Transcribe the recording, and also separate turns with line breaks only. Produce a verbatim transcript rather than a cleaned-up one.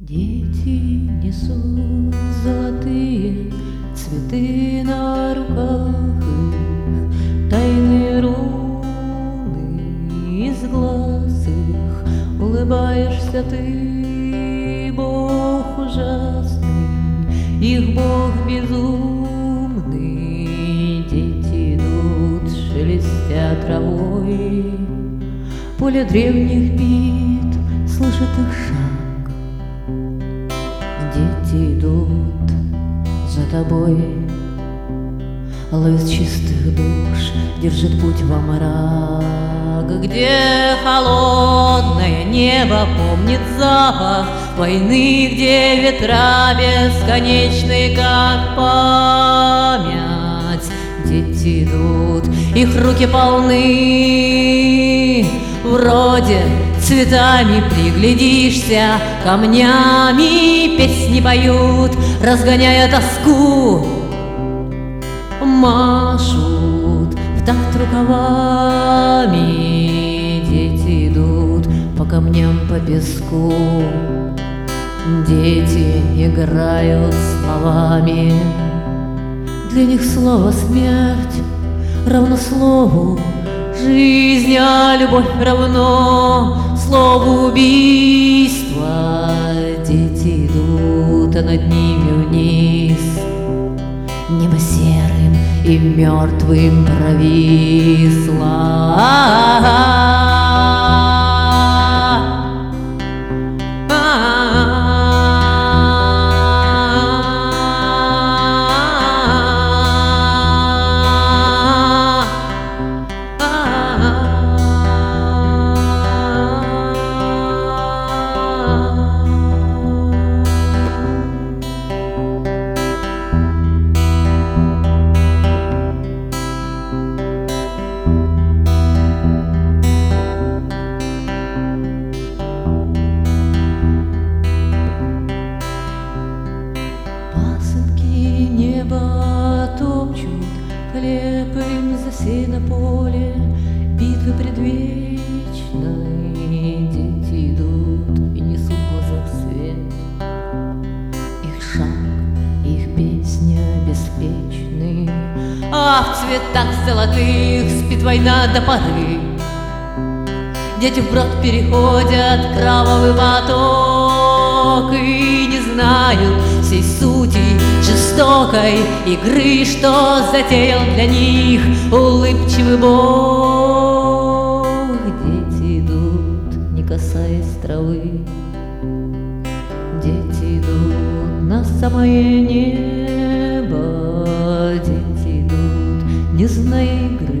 Дети несут золотые цветы на руках их, тайные руны из глаз их. Улыбаешься ты, Бог ужасный, их Бог безумный. Дети идут, шелестя травой, поле древних бит слышит их шаг. Дети идут за тобой, ловец чистых душ держит путь во мрак, где холодное небо помнит запах войны, где ветра бесконечны, как память. Дети идут, их руки полны, вроде цветами приглядишься, камнями песни поют, разгоняя тоску. Машут в такт рукавами, дети идут по камням, по песку. Дети играют словами, для них слово смерть равно слову жизнь, а любовь равно слову убийства. Дети идут, а над ними вниз небо серым и мертвым провисло. Небо топчут, хлеб им засеяно поле, битвы предвечной. Дети идут и несут в глазах свет, их шаг, их песня беспечны. А в цветах золотых спит война до поры. Дети вброд переходят кровавый поток и не знают всей сути жестокой игры, что затеял для них улыбчивый Бог. Дети идут, не касаясь травы, дети идут на самое небо, дети идут, не зная игры.